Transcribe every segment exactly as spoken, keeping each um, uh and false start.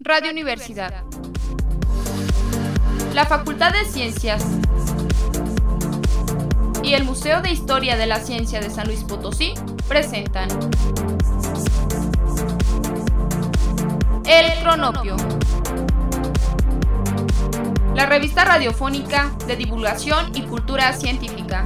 Radio Universidad. La Facultad de Ciencias y el Museo de Historia de la Ciencia de San Luis Potosí presentan El Cronopio, la revista radiofónica de divulgación y cultura científica.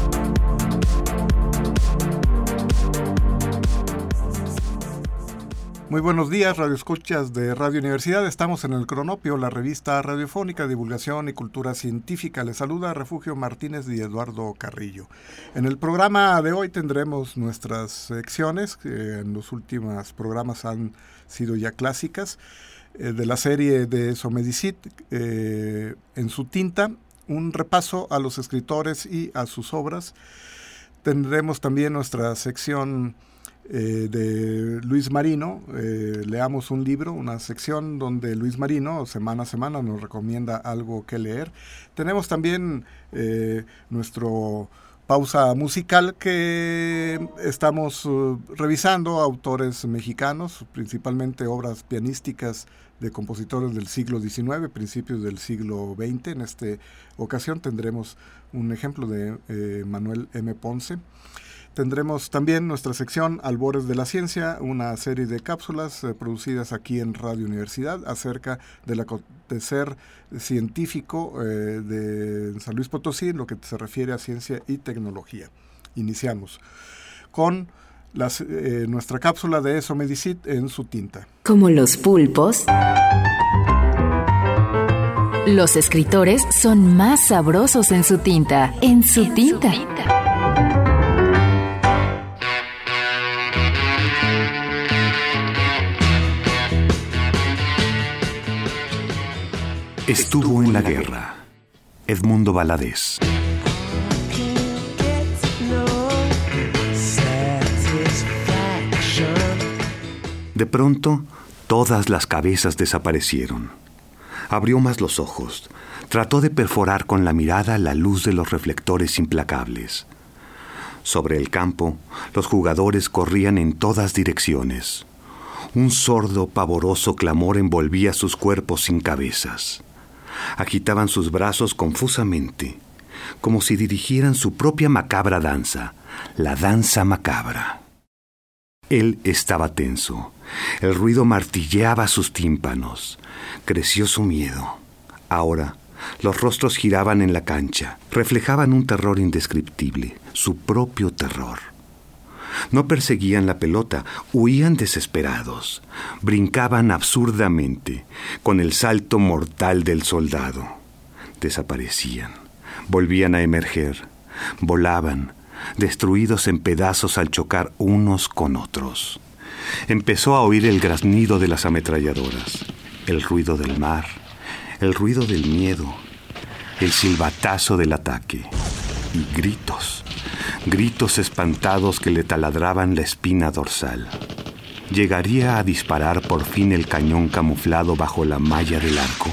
Muy buenos días, radioescuchas de Radio Universidad. Estamos en El Cronopio, la revista radiofónica de divulgación y cultura científica. Les saluda Refugio Martínez y Eduardo Carrillo. En el programa de hoy tendremos nuestras secciones, que en los últimos programas han sido ya clásicas, eh, de la serie de Somedicit, eh, en su tinta, un repaso a los escritores y a sus obras. Tendremos también nuestra sección Eh, de Luis Marino, eh, leamos un libro, una sección donde Luis Marino semana a semana nos recomienda algo que leer. Tenemos también eh, nuestro pausa musical que estamos uh, revisando autores mexicanos, principalmente obras pianísticas de compositores del siglo diecinueve, principios del siglo veinte. En esta ocasión tendremos un ejemplo de eh, Manuel M. Ponce. Tendremos también nuestra sección Albores de la Ciencia, una serie de cápsulas eh, producidas aquí en Radio Universidad acerca del acontecer científico eh, de San Luis Potosí en lo que se refiere a ciencia y tecnología. Iniciamos con las, eh, nuestra cápsula de Somedicit en su tinta. Como los pulpos, los escritores son más sabrosos en su tinta. En su en tinta. Su tinta. Estuvo en la guerra. Edmundo Valadez. De pronto, todas las cabezas desaparecieron. Abrió más los ojos. Trató de perforar con la mirada la luz de los reflectores implacables. Sobre el campo, los jugadores corrían en todas direcciones. Un sordo, pavoroso clamor envolvía sus cuerpos sin cabezas. Agitaban sus brazos confusamente, como si dirigieran su propia macabra danza, la danza macabra. Él estaba tenso. El ruido martilleaba sus tímpanos. Creció su miedo. Ahora, los rostros giraban en la cancha, reflejaban un terror indescriptible, su propio terror. No perseguían la pelota, huían desesperados, brincaban absurdamente, con el salto mortal del soldado. Desaparecían, volvían a emerger, volaban, destruidos en pedazos al chocar unos con otros. Empezó a oír el graznido de las ametralladoras, el ruido del mar, el ruido del miedo, el silbatazo del ataque y gritos. Gritos espantados que le taladraban la espina dorsal. ¿Llegaría a disparar por fin el cañón camuflado bajo la malla del arco?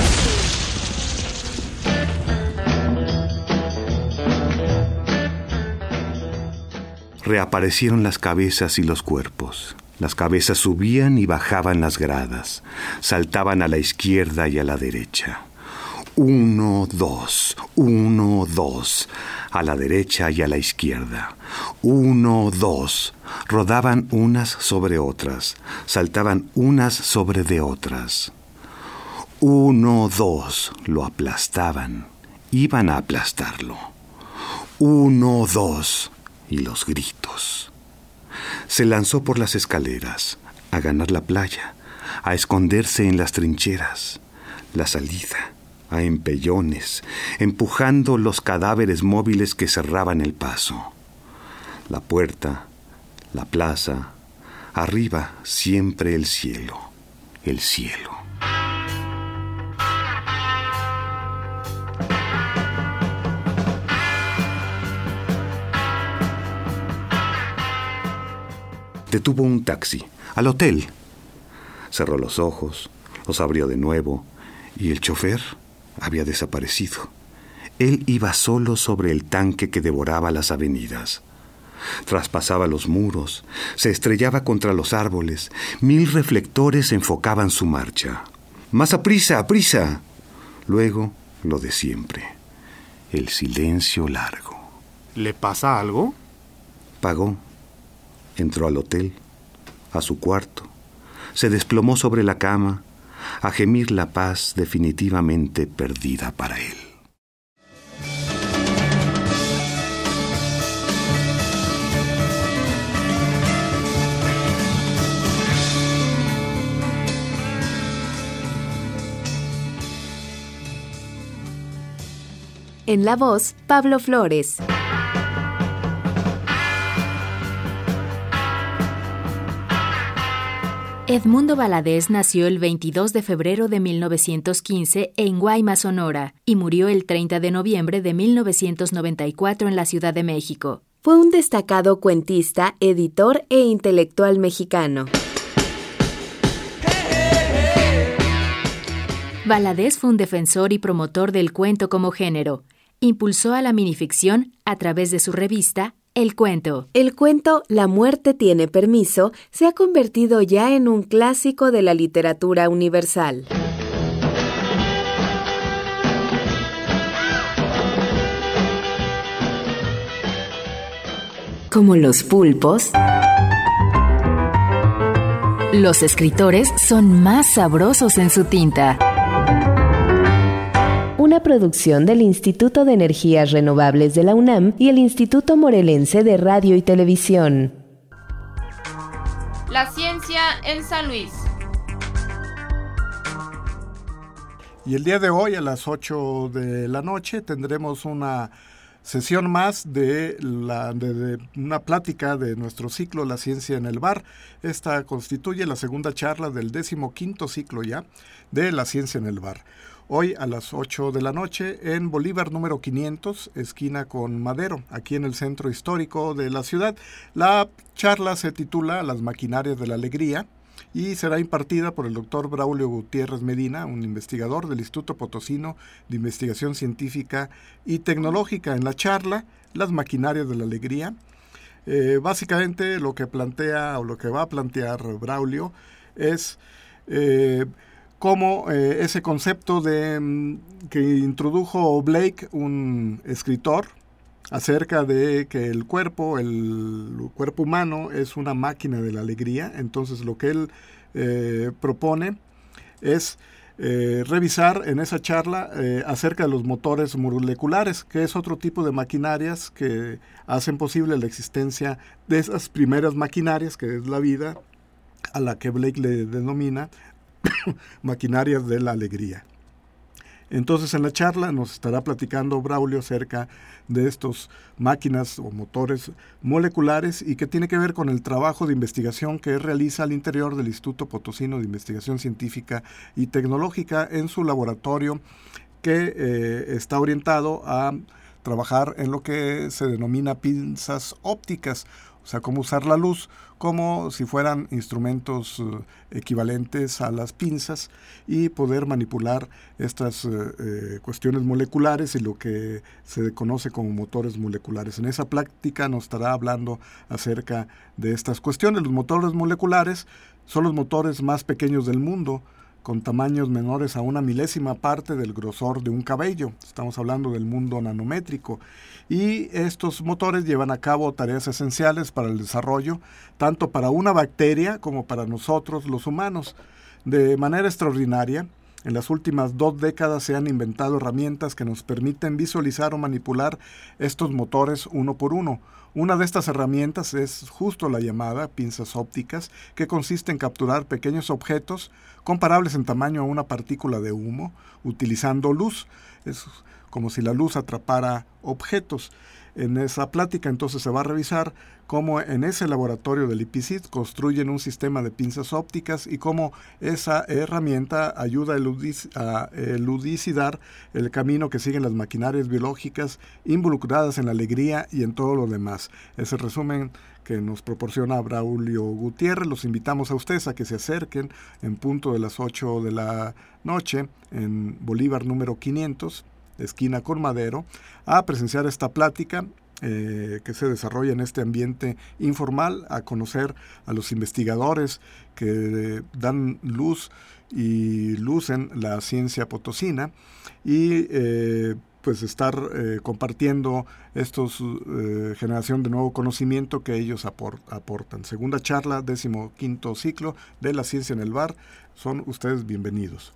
Reaparecieron las cabezas y los cuerpos. Las cabezas subían y bajaban las gradas, saltaban a la izquierda y a la derecha. Uno, dos, uno, dos, a la derecha y a la izquierda. Uno, dos, rodaban unas sobre otras, saltaban unas sobre de otras. Uno, dos, lo aplastaban, iban a aplastarlo. Uno, dos, y los gritos. Se lanzó por las escaleras, a ganar la playa, a esconderse en las trincheras, la salida, a empellones, empujando los cadáveres móviles que cerraban el paso. La puerta, la plaza, arriba siempre el cielo, el cielo. Detuvo un taxi, al hotel. Cerró los ojos, los abrió de nuevo, y el chofer había desaparecido. Él iba solo sobre el tanque que devoraba las avenidas. Traspasaba los muros, se estrellaba contra los árboles. Mil reflectores enfocaban su marcha. ¡Más aprisa, aprisa! Luego, lo de siempre. El silencio largo. ¿Le pasa algo? Pagó. Entró al hotel, a su cuarto. Se desplomó sobre la cama, a gemir la paz definitivamente perdida para él. En la voz, Pablo Flores. Edmundo Valadez nació el veintidós de febrero de mil novecientos quince en Guaymas, Sonora, y murió el treinta de noviembre de mil novecientos noventa y cuatro en la Ciudad de México. Fue un destacado cuentista, editor e intelectual mexicano. Valadez fue un defensor y promotor del cuento como género. Impulsó a la minificción a través de su revista El Cuento. El cuento La muerte tiene permiso se ha convertido ya en un clásico de la literatura universal. Como los pulpos, los escritores son más sabrosos en su tinta. Una producción del Instituto de Energías Renovables de la UNAM y el Instituto Morelense de Radio y Televisión. La ciencia en San Luis. Y el día de hoy a las ocho de la noche tendremos una sesión más de, la, de, de una plática de nuestro ciclo La Ciencia en el Bar. Esta constituye la segunda charla del decimoquinto ciclo ya de La Ciencia en el Bar. Hoy a las ocho de la noche en Bolívar número quinientos, esquina con Madero, aquí en el centro histórico de la ciudad. La charla se titula Las maquinarias de la alegría y será impartida por el doctor Braulio Gutiérrez Medina, un investigador del Instituto Potosino de Investigación Científica y Tecnológica. En la charla, Las maquinarias de la alegría, eh, básicamente lo que plantea o lo que va a plantear Braulio es Eh, cómo eh, ese concepto de que introdujo Blake, un escritor, acerca de que el cuerpo, el cuerpo humano es una máquina de la alegría. Entonces lo que él eh, propone es eh, revisar en esa charla eh, acerca de los motores moleculares, que es otro tipo de maquinarias que hacen posible la existencia de esas primeras maquinarias, que es la vida, a la que Blake le denomina maquinarias de la alegría. Entonces en la charla nos estará platicando Braulio acerca de estos máquinas o motores moleculares y que tiene que ver con el trabajo de investigación que realiza al interior del Instituto Potosino de Investigación Científica y Tecnológica en su laboratorio, que eh, está orientado a trabajar en lo que se denomina pinzas ópticas, o sea, cómo usar la luz como si fueran instrumentos uh, equivalentes a las pinzas y poder manipular estas uh, eh, cuestiones moleculares y lo que se conoce como motores moleculares. En esa plática nos estará hablando acerca de estas cuestiones. Los motores moleculares son los motores más pequeños del mundo, con tamaños menores a una milésima parte del grosor de un cabello. Estamos hablando del mundo nanométrico. Y estos motores llevan a cabo tareas esenciales para el desarrollo, tanto para una bacteria como para nosotros los humanos. De manera extraordinaria, en las últimas dos décadas se han inventado herramientas que nos permiten visualizar o manipular estos motores uno por uno. Una de estas herramientas es justo la llamada pinzas ópticas, que consiste en capturar pequeños objetos comparables en tamaño a una partícula de humo, utilizando luz. Es como si la luz atrapara objetos. En esa plática entonces se va a revisar cómo en ese laboratorio del I P C I T construyen un sistema de pinzas ópticas y cómo esa herramienta ayuda a, eludic- a eludicidar el camino que siguen las maquinarias biológicas involucradas en la alegría y en todo lo demás. Ese resumen que nos proporciona Braulio Gutiérrez. Los invitamos a ustedes a que se acerquen en punto de las ocho de la noche en Bolívar número quinientos, esquina con Madero, a presenciar esta plática eh, que se desarrolla en este ambiente informal, a conocer a los investigadores que dan luz y lucen la ciencia potosina y eh, pues estar eh, compartiendo estos eh, generación de nuevo conocimiento que ellos aport, aportan. Segunda charla, décimo quinto ciclo de la ciencia en el bar. Son ustedes bienvenidos.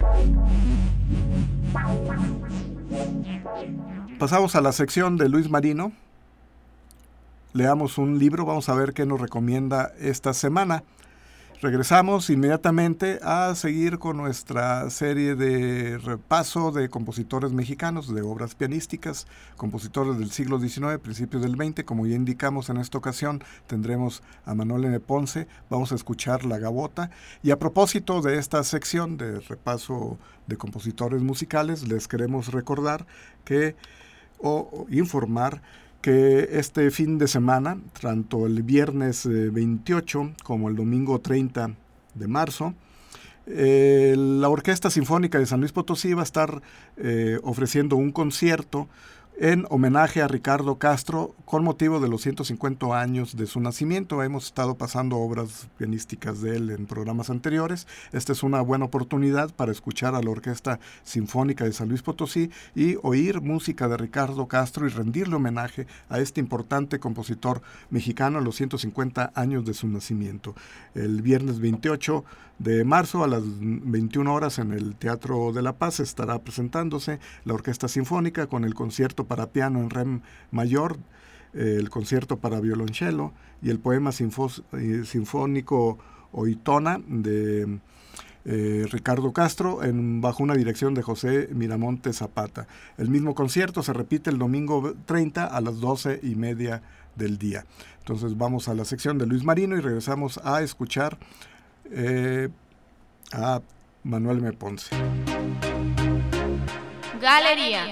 Pasamos a la sección de Luis Marino. Leamos un libro, vamos a ver qué nos recomienda esta semana. Regresamos inmediatamente a seguir con nuestra serie de repaso de compositores mexicanos, de obras pianísticas, compositores del siglo diecinueve, principios del veinte. Como ya indicamos, en esta ocasión tendremos a Manuel N. Ponce, vamos a escuchar La Gavota. Y a propósito de esta sección de repaso de compositores musicales, les queremos recordar que, o, o informar, que este fin de semana, tanto el viernes eh, veintiocho como el domingo treinta de marzo, eh, la Orquesta Sinfónica de San Luis Potosí va a estar eh, ofreciendo un concierto en homenaje a Ricardo Castro con motivo de los ciento cincuenta años de su nacimiento. Hemos estado pasando obras pianísticas de él en programas anteriores. Esta es una buena oportunidad para escuchar a la Orquesta Sinfónica de San Luis Potosí y oír música de Ricardo Castro y rendirle homenaje a este importante compositor mexicano a los ciento cincuenta años de su nacimiento. El viernes veintiocho de marzo a las veintiuna horas en el Teatro de la Paz estará presentándose la Orquesta Sinfónica con el concierto para piano en re mayor, eh, el concierto para violonchelo y el poema sinfo- eh, sinfónico Oitona de eh, Ricardo Castro en, bajo una dirección de José Miramonte Zapata. El mismo concierto se repite el domingo treinta a las doce y media del día. Entonces vamos a la sección de Luis Marino y regresamos a escuchar eh, a Manuel M. Ponce. Galería.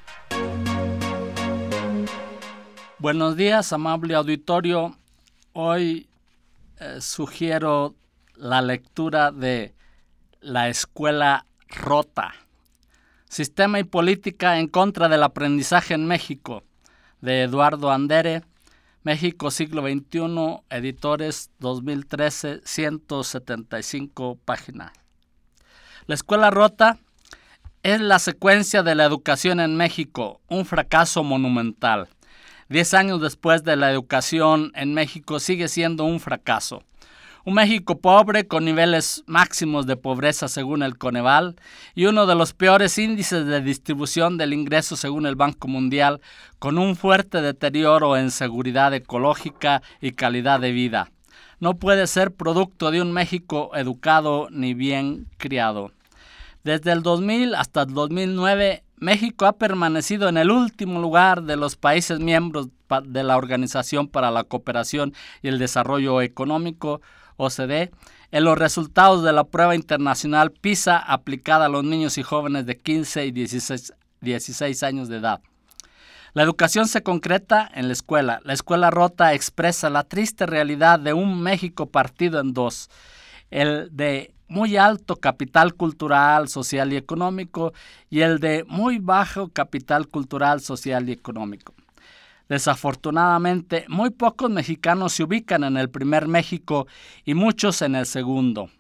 Buenos días, amable auditorio. Hoy eh, sugiero la lectura de La Escuela Rota, Sistema y Política en contra del aprendizaje en México, de Eduardo Andere, México siglo veintiuno, editores dos mil trece, ciento setenta y cinco páginas. La Escuela Rota es la secuencia de la educación en México, un fracaso monumental. Diez años después de la educación en México sigue siendo un fracaso. Un México pobre con niveles máximos de pobreza según el Coneval y uno de los peores índices de distribución del ingreso según el Banco Mundial, con un fuerte deterioro en seguridad ecológica y calidad de vida. No puede ser producto de un México educado ni bien criado. Desde el dos mil hasta el dos mil nueve, México ha permanecido en el último lugar de los países miembros de la Organización para la Cooperación y el Desarrollo Económico, O C D E, en los resultados de la prueba internacional PISA aplicada a los niños y jóvenes de quince y dieciséis años de edad. La educación se concreta en la escuela. La escuela rota expresa la triste realidad de un México partido en dos, el de muy alto capital cultural, social y económico y el de muy bajo capital cultural, social y económico. Desafortunadamente, muy pocos mexicanos se ubican en el primer México y muchos en el segundo.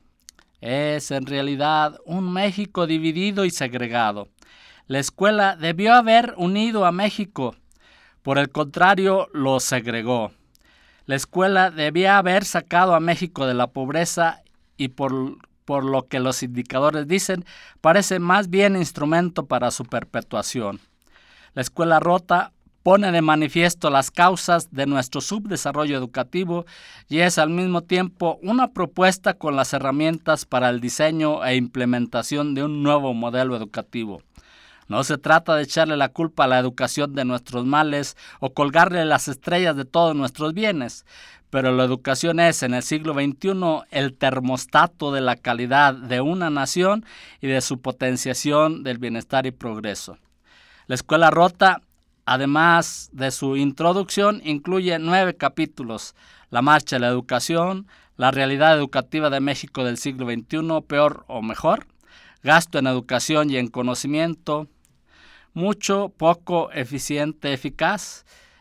Es en realidad un México dividido y segregado. La escuela debió haber unido a México, por el contrario, lo segregó. La escuela debía haber sacado a México de la pobreza y por, por lo que los indicadores dicen, parece más bien instrumento para su perpetuación. La escuela rota pone de manifiesto las causas de nuestro subdesarrollo educativo y es al mismo tiempo una propuesta con las herramientas para el diseño e implementación de un nuevo modelo educativo. No se trata de echarle la culpa a la educación de nuestros males o colgarle las estrellas de todos nuestros bienes, pero la educación es en el siglo veintiuno el termostato de la calidad de una nación y de su potenciación del bienestar y progreso. La escuela rota, además de su introducción, incluye nueve capítulos: la marcha de la educación, la realidad educativa de México del siglo veintiuno, peor o mejor, gasto en educación y en conocimiento, mucho, poco, eficiente, eficaz,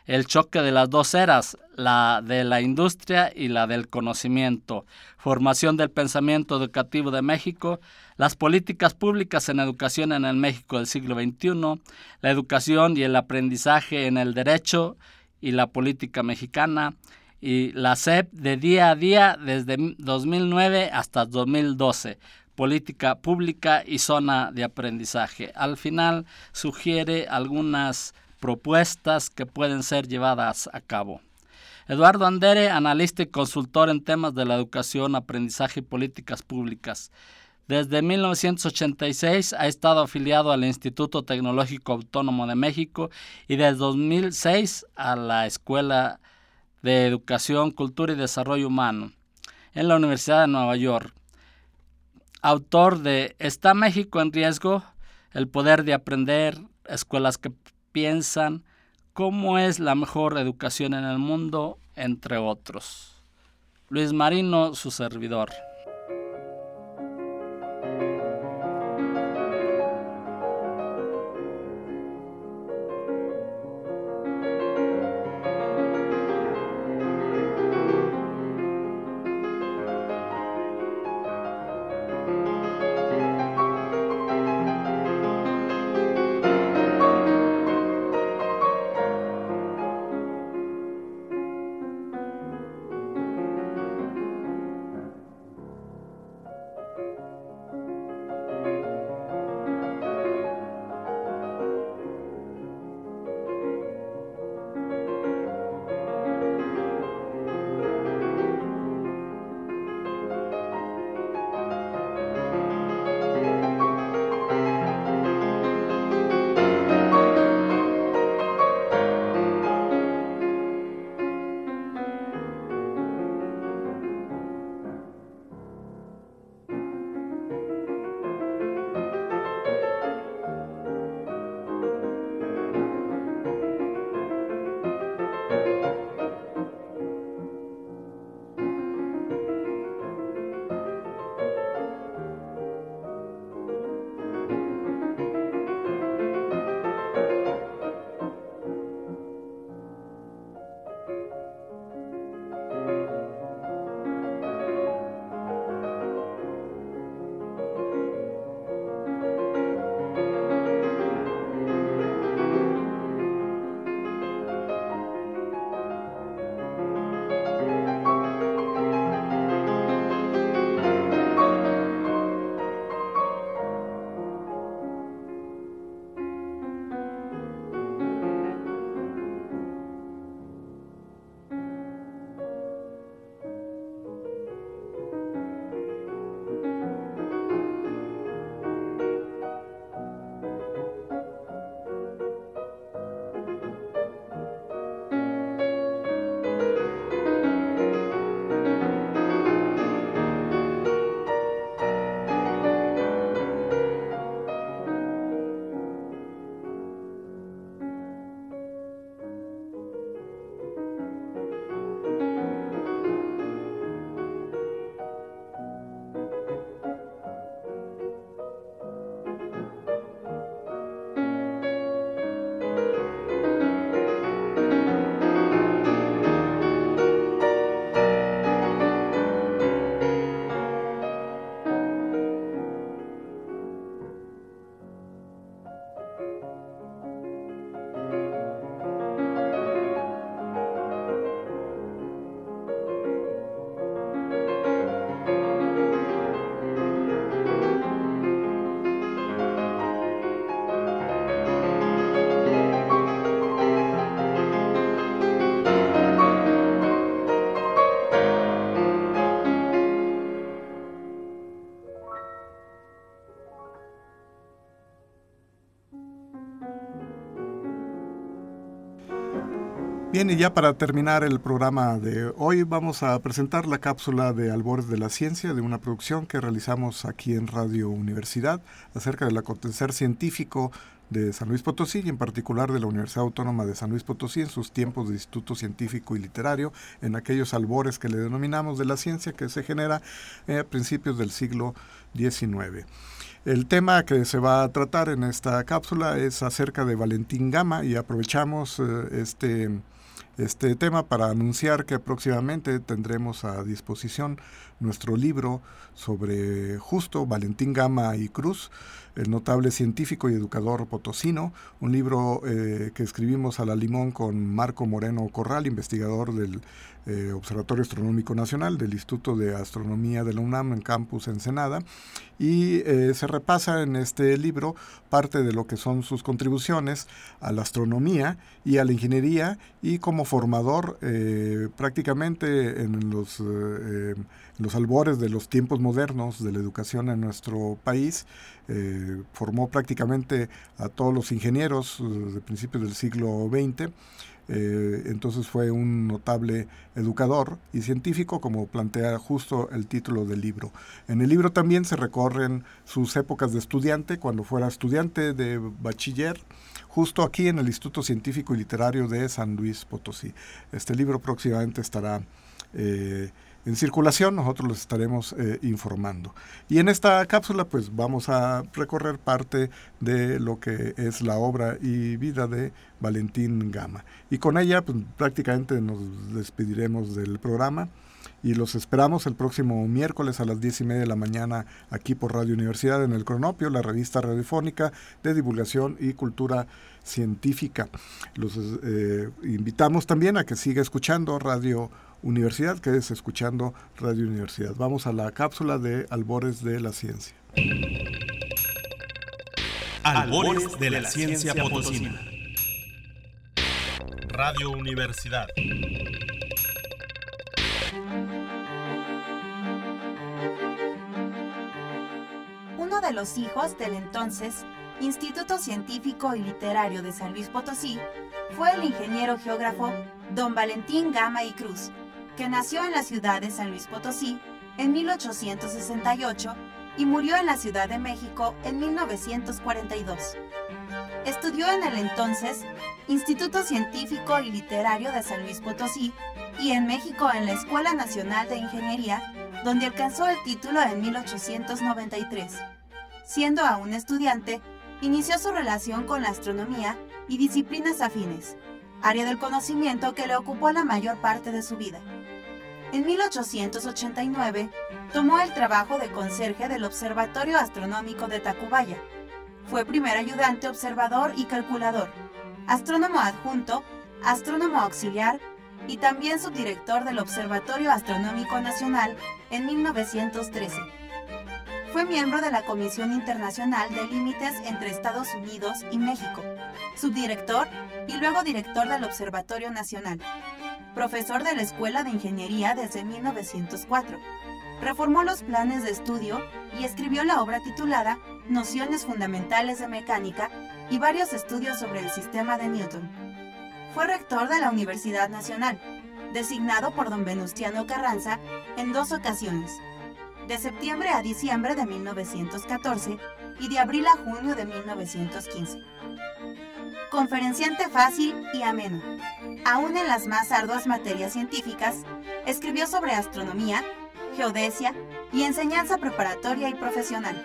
el choque de las dos eras, la de la industria y la del conocimiento, formación del pensamiento educativo de México, las políticas públicas en educación en el México del siglo veintiuno, la educación y el aprendizaje en el derecho y la política mexicana, y la S E P de día a día desde dos mil nueve hasta dos mil doce, política pública y zona de aprendizaje. Al final sugiere algunas propuestas que pueden ser llevadas a cabo. Eduardo Andere, analista y consultor en temas de la educación, aprendizaje y políticas públicas. Desde mil novecientos ochenta y seis ha estado afiliado al Instituto Tecnológico Autónomo de México y desde dos mil seis a la Escuela de Educación, Cultura y Desarrollo Humano en la Universidad de Nueva York. Autor de ¿Está México en riesgo? El poder de aprender, escuelas que piensan, cómo es la mejor educación en el mundo, entre otros. Luis Marino, su servidor. Bien, y ya para terminar el programa de hoy vamos a presentar la cápsula de Albores de la Ciencia, de una producción que realizamos aquí en Radio Universidad acerca del acontecer científico de San Luis Potosí y en particular de la Universidad Autónoma de San Luis Potosí en sus tiempos de instituto científico y literario, en aquellos albores que le denominamos de la ciencia que se genera a principios del siglo diecinueve. El tema que se va a tratar en esta cápsula es acerca de Valentín Gama y aprovechamos eh, este este tema para anunciar que próximamente tendremos a disposición nuestro libro sobre justo Valentín Gama y Cruz, el notable científico y educador potosino, un libro eh, que escribimos a la limón con Marco Moreno Corral, investigador del eh, Observatorio Astronómico Nacional, del Instituto de Astronomía de la UNAM en Campus Ensenada, y eh, se repasa en este libro parte de lo que son sus contribuciones a la astronomía y a la ingeniería, y como formador eh, prácticamente en los, eh, en los albores de los tiempos modernos de la educación en nuestro país. Eh, formó prácticamente a todos los ingenieros de principios del siglo veinte. Eh, entonces fue un notable educador y científico, como plantea justo el título del libro. En el libro también se recorren sus épocas de estudiante, cuando fuera estudiante de bachiller, justo aquí en el Instituto Científico y Literario de San Luis Potosí. Este libro próximamente estará eh, en circulación, nosotros les estaremos eh, informando. Y en esta cápsula pues vamos a recorrer parte de lo que es la obra y vida de Valentín Gama. Y con ella pues prácticamente nos despediremos del programa y los esperamos el próximo miércoles a las diez y media de la mañana aquí por Radio Universidad en el Cronopio, la revista radiofónica de divulgación y cultura científica. Los eh, invitamos también a que siga escuchando Radio Universidad, que es escuchando Radio Universidad. Vamos a la cápsula de Albores de la Ciencia. Albores de la Ciencia Potosina. Radio Universidad. Uno de los hijos del entonces Instituto Científico y Literario de San Luis Potosí fue el ingeniero geógrafo don Valentín Gama y Cruz, que nació en la ciudad de San Luis Potosí en mil ochocientos sesenta y ocho y murió en la Ciudad de México en mil novecientos cuarenta y dos. Estudió en el entonces Instituto Científico y Literario de San Luis Potosí y en México en la Escuela Nacional de Ingeniería, donde alcanzó el título en mil ochocientos noventa y tres. Siendo aún estudiante, inició su relación con la astronomía y disciplinas afines, área del conocimiento que le ocupó la mayor parte de su vida. En mil ochocientos ochenta y nueve, tomó el trabajo de conserje del Observatorio Astronómico de Tacubaya. Fue primer ayudante observador y calculador, astrónomo adjunto, astrónomo auxiliar y también subdirector del Observatorio Astronómico Nacional en mil novecientos trece. Fue miembro de la Comisión Internacional de Límites entre Estados Unidos y México, subdirector y luego director del Observatorio Nacional. Profesor de la Escuela de Ingeniería desde mil novecientos cuatro. Reformó los planes de estudio y escribió la obra titulada Nociones Fundamentales de Mecánica y varios estudios sobre el sistema de Newton. Fue rector de la Universidad Nacional, designado por don Venustiano Carranza en dos ocasiones, de septiembre a diciembre de mil novecientos catorce y de abril a junio de mil novecientos quince. Conferenciante fácil y ameno. Aún en las más arduas materias científicas, escribió sobre astronomía, geodesia y enseñanza preparatoria y profesional.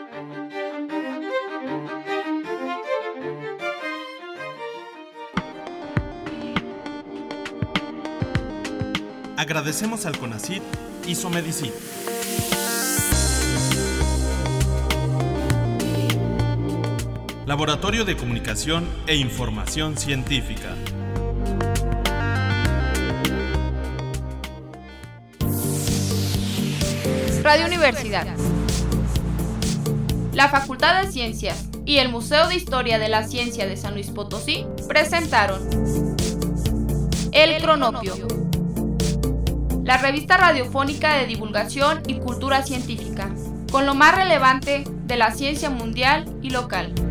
Agradecemos al CONACYT Isomedicit. Laboratorio de Comunicación e Información Científica. Radio Universidad. La Facultad de Ciencias y el Museo de Historia de la Ciencia de San Luis Potosí presentaron El Cronopio, la revista radiofónica de divulgación y cultura científica, con lo más relevante de la ciencia mundial y local.